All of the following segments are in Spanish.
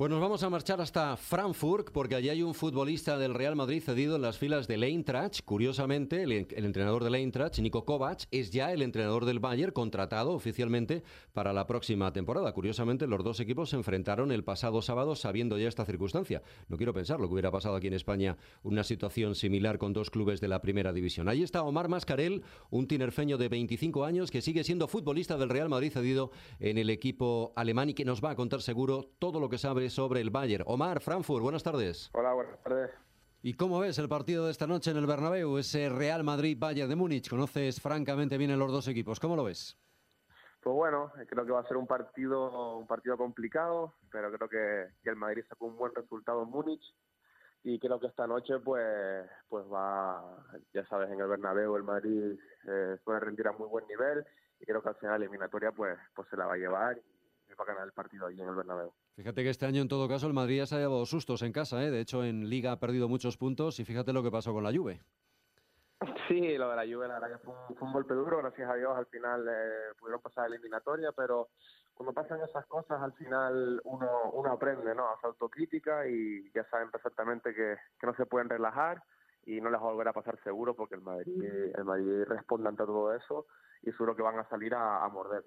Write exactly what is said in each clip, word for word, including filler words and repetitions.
Pues nos vamos a marchar hasta Frankfurt, porque allí hay un futbolista del Real Madrid cedido en las filas del Eintracht. Curiosamente, el, el entrenador del Eintracht, Niko Kovac, es ya el entrenador del Bayern, contratado oficialmente para la próxima temporada. Curiosamente, los dos equipos se enfrentaron el pasado sábado sabiendo ya esta circunstancia. No quiero pensar lo que hubiera pasado aquí en España, una situación similar con dos clubes de la primera división. Ahí está Omar Mascarell, un tinerfeño de veinticinco años que sigue siendo futbolista del Real Madrid cedido en el equipo alemán y que nos va a contar seguro todo lo que sabe sobre el Bayern. Omar, Frankfurt, buenas tardes. Hola, buenas tardes. ¿Y cómo ves el partido de esta noche en el Bernabéu, ese Real Madrid-Bayern de Múnich? Conoces francamente bien a los dos equipos. ¿Cómo lo ves? Pues bueno, creo que va a ser un partido un partido complicado, pero creo que, que el Madrid sacó un buen resultado en Múnich y creo que esta noche pues pues va, ya sabes, en el Bernabéu el Madrid eh, puede rendir a muy buen nivel y creo que al final la eliminatoria pues pues se la va a llevar y va a ganar el partido allí en el Bernabéu. Fíjate que este año en todo caso el Madrid ya se ha llevado sustos en casa, ¿eh? De hecho en Liga ha perdido muchos puntos y fíjate lo que pasó con la Juve. Sí, lo de la Juve la verdad que fue un, fue un golpe duro, gracias a Dios al final eh, pudieron pasar la eliminatoria, pero cuando pasan esas cosas al final uno uno aprende, ¿no? Hace autocrítica y ya saben perfectamente que, que no se pueden relajar y no les va a volver a pasar seguro porque el Madrid, el Madrid responde ante todo eso y seguro que van a salir a, a morder.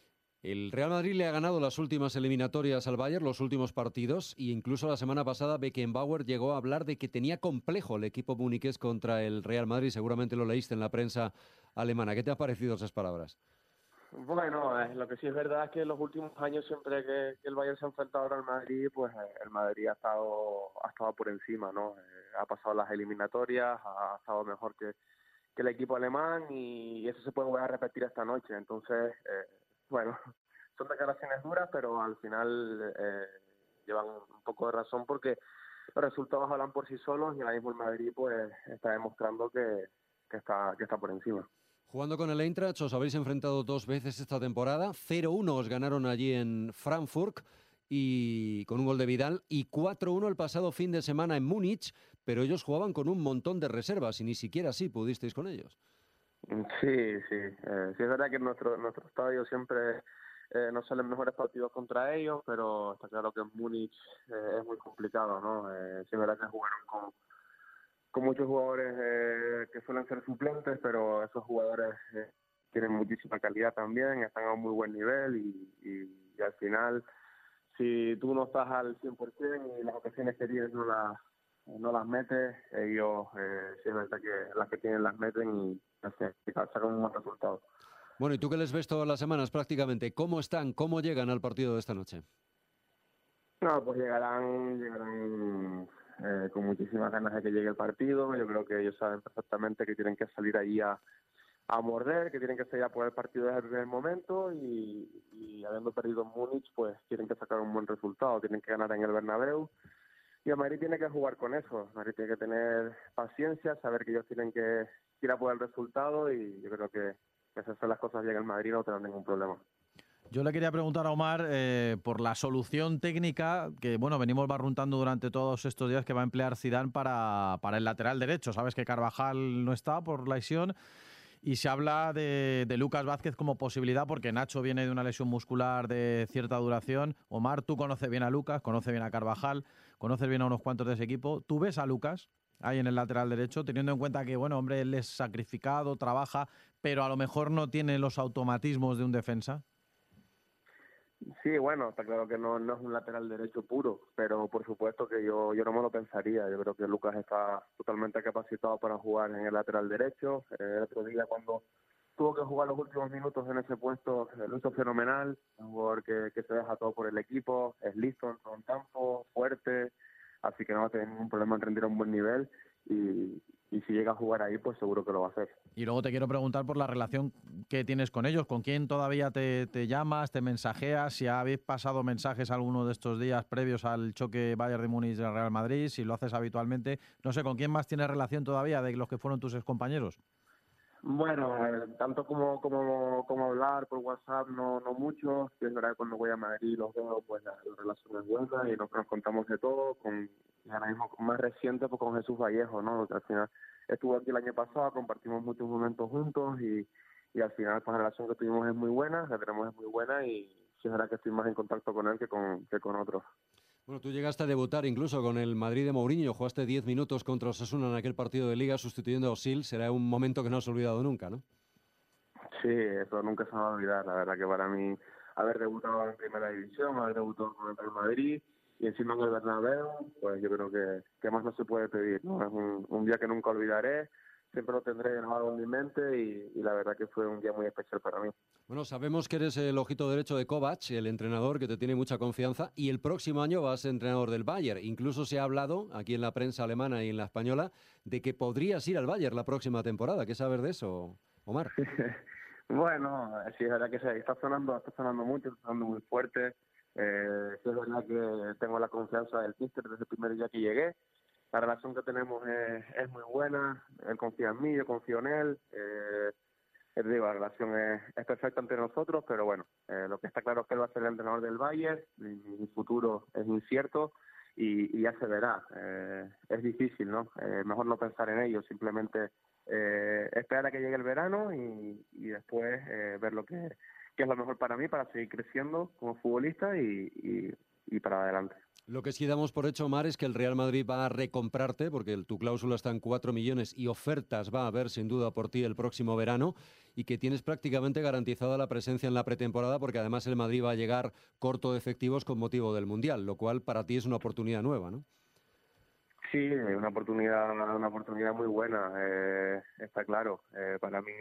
El Real Madrid le ha ganado las últimas eliminatorias al Bayern, los últimos partidos, e incluso la semana pasada Beckenbauer llegó a hablar de que tenía complejo el equipo muniqués contra el Real Madrid. Seguramente lo leíste en la prensa alemana. ¿Qué te han parecido esas palabras? Bueno, eh, lo que sí es verdad es que en los últimos años siempre que, que el Bayern se ha enfrentado al Madrid, pues eh, el Madrid ha estado ha estado por encima, ¿no? Eh, ha pasado las eliminatorias, ha estado mejor que, que el equipo alemán y eso se puede volver a repetir esta noche. Entonces, eh, bueno, son declaraciones duras, pero al final eh, llevan un poco de razón porque los resultados hablan por sí solos y ahora mismo el Madrid pues está demostrando que, que está que está por encima. Jugando con el Eintracht os habéis enfrentado dos veces esta temporada. cero uno os ganaron allí en Frankfurt y con un gol de Vidal y cuatro uno el pasado fin de semana en Múnich, pero ellos jugaban con un montón de reservas y ni siquiera así pudisteis con ellos. Sí, sí. Eh, sí es verdad que en nuestro, nuestro estadio siempre eh, no salen mejores partidos contra ellos, pero está claro que en Múnich eh, es muy complicado, ¿no? Eh, sí es verdad que jugaron con, con muchos jugadores eh, que suelen ser suplentes, pero esos jugadores eh, tienen muchísima calidad también, están a un muy buen nivel y, y, y al final, si tú no estás al cien por ciento y las ocasiones que tienes no las no las metes, ellos eh, sí es verdad que las que tienen las meten y así, sacan un buen resultado. Bueno, y tú que les ves todas las semanas prácticamente, ¿cómo están, cómo llegan al partido de esta noche? No, pues llegarán, llegarán eh, con muchísimas ganas de que llegue el partido. Yo creo que ellos saben perfectamente que tienen que salir ahí a, a morder, que tienen que salir a por el partido desde el primer momento y, y habiendo perdido en Múnich, pues tienen que sacar un buen resultado, tienen que ganar en el Bernabéu. Y el Madrid tiene que jugar con eso, el Madrid tiene que tener paciencia, saber que ellos tienen que ir a por el resultado y yo creo que, que esas son las cosas bien el Madrid, no tendrá ningún problema. Yo le quería preguntar a Omar eh, por la solución técnica que, bueno, venimos barruntando durante todos estos días que va a emplear Zidane para, para el lateral derecho. Sabes que Carvajal no está por lesión y se habla de, de Lucas Vázquez como posibilidad porque Nacho viene de una lesión muscular de cierta duración. Omar, tú conoces bien a Lucas, conoces bien a Carvajal, conoces bien a unos cuantos de ese equipo. ¿Tú ves a Lucas ahí en el lateral derecho, teniendo en cuenta que, bueno, hombre, él es sacrificado, trabaja, pero a lo mejor no tiene los automatismos de un defensa? Sí, bueno, está claro que no, no es un lateral derecho puro, pero por supuesto que yo yo no me lo pensaría. Yo creo que Lucas está totalmente capacitado para jugar en el lateral derecho. Eh, el otro día cuando tuvo que jugar los últimos minutos en ese puesto, eh, lo hizo fenomenal. Un jugador que, que se deja todo por el equipo, es listo en todo el campo, fuerte, así que no va a tener ningún problema en rendir a un buen nivel y, y si llega a jugar ahí, pues seguro que lo va a hacer. Y luego te quiero preguntar por la relación que tienes con ellos, con quién todavía te, te llamas, te mensajeas, si habéis pasado mensajes alguno de estos días previos al choque Bayern de Múnich del Real Madrid, si lo haces habitualmente, no sé, ¿con quién más tienes relación todavía de los que fueron tus excompañeros? Bueno, eh, tanto como, como como hablar por WhatsApp, no no mucho. Es verdad que cuando voy a Madrid los veo, pues la, la relación es buena y nos, nos contamos de todo. Con, y ahora mismo más reciente, pues con Jesús Vallejo, ¿no? Que al final estuvo aquí el año pasado, compartimos muchos momentos juntos y, y al final pues la relación que tuvimos es muy buena, la tenemos es muy buena y sí es verdad que estoy más en contacto con él que con, que con otros. Bueno, tú llegaste a debutar incluso con el Madrid de Mourinho, jugaste diez minutos contra Osasuna en aquel partido de Liga sustituyendo a Osil, será un momento que no has olvidado nunca, ¿no? Sí, eso nunca se me va a olvidar. La verdad que para mí haber debutado en Primera División, haber debutado con el Real Madrid y encima en el Bernabéu, pues yo creo que, que más no se puede pedir, ¿no? Es un, un día que nunca olvidaré, siempre lo tendré grabado en mi mente y, y la verdad que fue un día muy especial para mí. Bueno, sabemos que eres el ojito derecho de Kovac, el entrenador que te tiene mucha confianza, y el próximo año vas a ser entrenador del Bayern. Incluso se ha hablado, aquí en la prensa alemana y en la española, de que podrías ir al Bayern la próxima temporada. ¿Qué sabes de eso, Omar? Bueno, sí es verdad que se está sonando, está sonando mucho, está sonando muy fuerte. Eh, sí es verdad que tengo la confianza del míster desde el primer día que llegué. La relación que tenemos es, es muy buena, él confía en mí, yo confío en él. Eh, es digo, la relación es, es perfecta entre nosotros, pero bueno, eh, lo que está claro es que él va a ser el entrenador del Bayern, mi, mi futuro es incierto y, y ya se verá. Eh, es difícil, ¿no? Eh, mejor no pensar en ello, simplemente eh, esperar a que llegue el verano y, y después eh, ver lo que, que es lo mejor para mí, para seguir creciendo como futbolista y, y, y para adelante. Lo que sí damos por hecho, Omar, es que el Real Madrid va a recomprarte, porque el, tu cláusula está en cuatro millones y ofertas va a haber sin duda por ti el próximo verano, y que tienes prácticamente garantizada la presencia en la pretemporada, porque además el Madrid va a llegar corto de efectivos con motivo del Mundial, lo cual para ti es una oportunidad nueva, ¿no? Sí, una oportunidad, una oportunidad muy buena, eh, está claro. Eh, para mí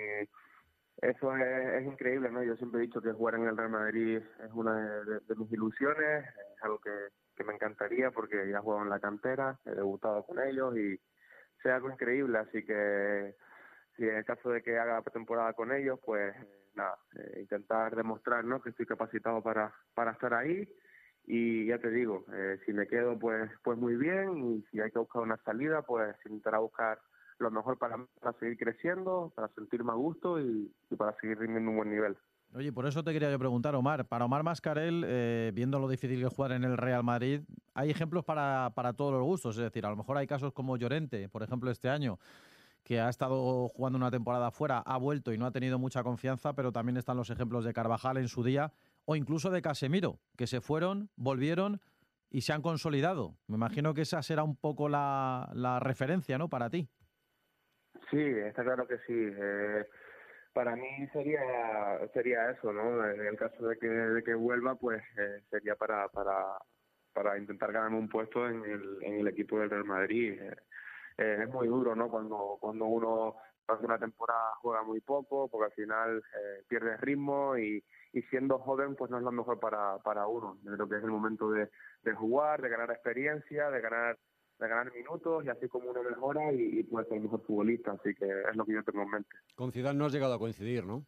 eso es, es increíble, ¿no? Yo siempre he dicho que jugar en el Real Madrid es una de, de, de mis ilusiones, es algo que, que me encantaría porque ya he jugado en la cantera, he debutado con ellos y sea algo increíble, así que si en el caso de que haga pretemporada con ellos, pues nada, eh, intentar demostrar, ¿no?, que estoy capacitado para, para estar ahí. Y ya te digo, eh, si me quedo, pues pues muy bien, y si hay que buscar una salida, pues intentar buscar lo mejor para, para seguir creciendo, para sentirme a gusto y, y para seguir rindiendo un buen nivel. Oye, por eso te quería yo preguntar, Omar. Para Omar Mascarell, eh, viendo lo difícil que es jugar en el Real Madrid, hay ejemplos para, para todos los gustos. Es decir, a lo mejor hay casos como Llorente, por ejemplo, este año, que ha estado jugando una temporada fuera, ha vuelto y no ha tenido mucha confianza, pero también están los ejemplos de Carvajal en su día, o incluso de Casemiro, que se fueron, volvieron y se han consolidado. Me imagino que esa será un poco la, la referencia, ¿no?, para ti. Sí, está claro que sí. Eh, para mí sería sería eso, ¿no? En el caso de que, de que vuelva, pues eh, sería para, para para intentar ganarme un puesto en el, en el equipo del Real Madrid. Eh, eh, es muy duro, ¿no? Cuando cuando uno hace una temporada juega muy poco, porque al final eh, pierde ritmo y, y siendo joven, pues no es lo mejor para, para uno. Yo creo que es el momento de, de jugar, de ganar experiencia, de ganar de ganar minutos y así como uno mejora y, y puede ser el mejor futbolista, así que es lo que yo tengo en mente. Con Zidane no has llegado a coincidir, ¿no?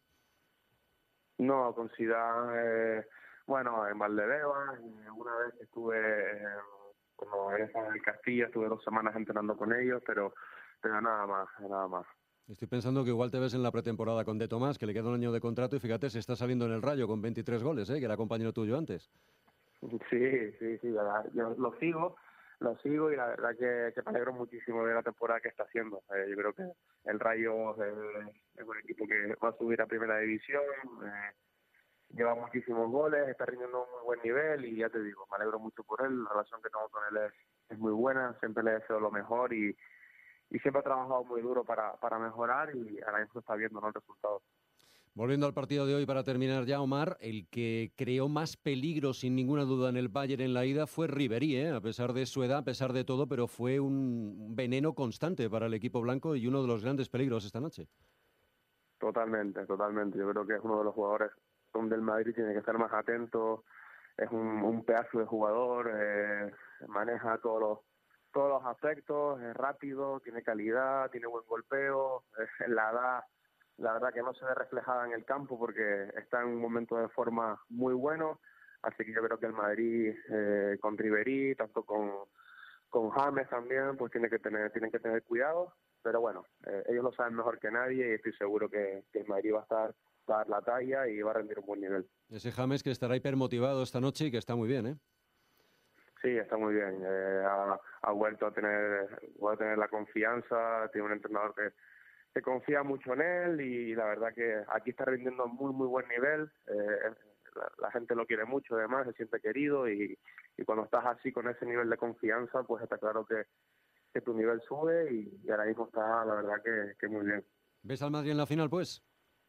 No, con Zidane, eh, bueno, en Valdebeba, una vez estuve eh, como en esa del Castilla, estuve dos semanas entrenando con ellos, pero pero nada más, nada más. Estoy pensando que igual te ves en la pretemporada con De Tomás, que le queda un año de contrato y fíjate, se está saliendo en el Rayo con veintitrés goles, ¿eh?, que era compañero tuyo antes. Sí, sí, sí, la- yo lo sigo, lo sigo y la verdad que, que me alegro muchísimo de la temporada que está haciendo. Eh, yo creo que el Rayo eh, es un equipo que va a subir a Primera División, eh, lleva muchísimos goles, está rindiendo un muy buen nivel y ya te digo, me alegro mucho por él, la relación que tengo con él es, es muy buena, siempre le deseo lo mejor y, y siempre ha trabajado muy duro para, para mejorar y ahora mismo está viendo, ¿no?, el resultado. Volviendo al partido de hoy para terminar ya, Omar, el que creó más peligro sin ninguna duda en el Bayern en la ida fue Ribéry, ¿eh?, a pesar de su edad, a pesar de todo, pero fue un veneno constante para el equipo blanco y uno de los grandes peligros esta noche. Totalmente, totalmente. Yo creo que es uno de los jugadores donde el Madrid tiene que estar más atento. Es un, un pedazo de jugador, eh, maneja todos los todos los aspectos, es rápido, tiene calidad, tiene buen golpeo, es la edad, la verdad que no se ve reflejada en el campo porque está en un momento de forma muy bueno, así que yo creo que el Madrid eh, con Ribéry, tanto con con James también, pues tiene que tener tienen que tener cuidado, pero bueno, eh, ellos lo saben mejor que nadie y estoy seguro que, que el Madrid va a estar va a dar la talla y va a rendir un buen nivel. Ese James que estará hipermotivado esta noche y que está muy bien, ¿eh? Sí, está muy bien. Eh, ha, ha vuelto a tener, vuelve a tener la confianza, tiene un entrenador que, que confía mucho en él y la verdad que aquí está rindiendo a muy, muy buen nivel. Eh, la, la gente lo quiere mucho, además, se siente querido y, y cuando estás así con ese nivel de confianza, pues está claro que, que tu nivel sube y, y ahora mismo está, la verdad, que, que muy bien. ¿Ves al Madrid en la final, pues?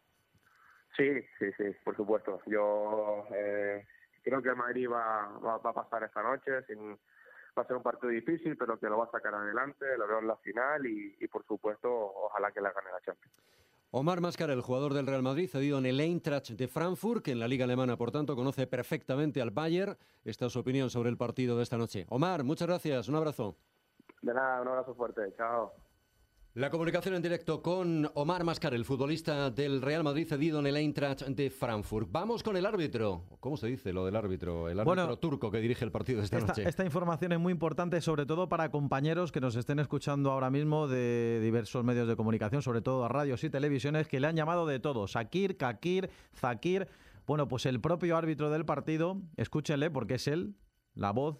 Sí, sí, sí, por supuesto. Yo eh, creo que el Madrid va, va, va a pasar esta noche, sin, va a ser un partido difícil, pero que lo va a sacar adelante, lo veo en la final y, y por supuesto, ojalá que la gane la Champions. Omar Mascara, el jugador del Real Madrid, cedido en el Eintracht de Frankfurt, que en la liga alemana, por tanto, conoce perfectamente al Bayern. Esta es su opinión sobre el partido de esta noche. Omar, muchas gracias, un abrazo. De nada, un abrazo fuerte, chao. La comunicación en directo con Omar Mascara, el futbolista del Real Madrid cedido en el Eintracht de Frankfurt. Vamos con el árbitro. ¿Cómo se dice lo del árbitro? El árbitro bueno, turco que dirige el partido de esta, esta noche. Esta información es muy importante, sobre todo para compañeros que nos estén escuchando ahora mismo de diversos medios de comunicación, sobre todo a radios y televisiones, que le han llamado de todo. Shakir, Kakir, Zakir. Bueno, pues el propio árbitro del partido, escúchenle porque es él, la voz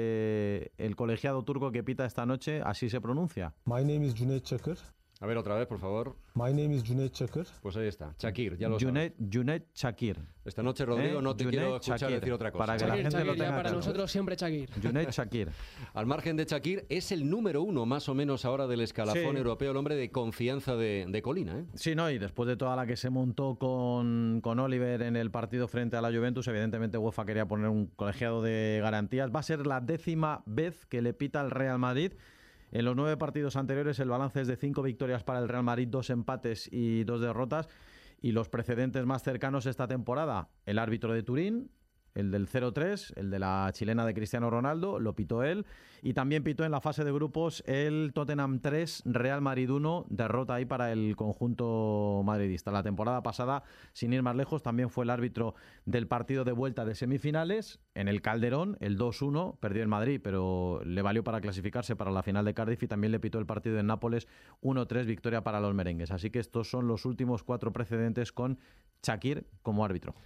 del colegiado turco que pita esta noche, así se pronuncia. My name is Cüneyt Çakır. A ver, otra vez, por favor. My name is Cüneyt Çakır. Pues ahí está, Shakir, ya lo Cüneyt, sabes. Cüneyt Çakır. Esta noche, Rodrigo, ¿Eh? no te Cüneyt quiero escuchar Çakır. decir otra cosa. Para que Shakir, la gente Shakir, lo tenga ya para claro. nosotros siempre Shakir. Cüneyt Çakır. Al margen de Shakir, es el número uno, más o menos, ahora del escalafón Sí. europeo, el hombre de confianza de, de Colina, ¿eh? Sí, no, y después de toda la que se montó con, con Oliver en el partido frente a la Juventus, evidentemente UEFA quería poner un colegiado de garantías. Va a ser la décima vez que le pita al Real Madrid. En los nueve partidos anteriores el balance es de cinco victorias para el Real Madrid, dos empates y dos derrotas. Y los precedentes más cercanos esta temporada, el árbitro de Turín, el del cero tres, el de la chilena de Cristiano Ronaldo, lo pitó él. Y también pitó en la fase de grupos el Tottenham tres, Real Madrid uno, derrota ahí para el conjunto madridista. La temporada pasada, sin ir más lejos, también fue el árbitro del partido de vuelta de semifinales. En el Calderón, el dos uno, perdió el Madrid, pero le valió para clasificarse para la final de Cardiff, y también le pitó el partido en Nápoles, uno tres, victoria para los merengues. Así que estos son los últimos cuatro precedentes con Shakir como árbitro.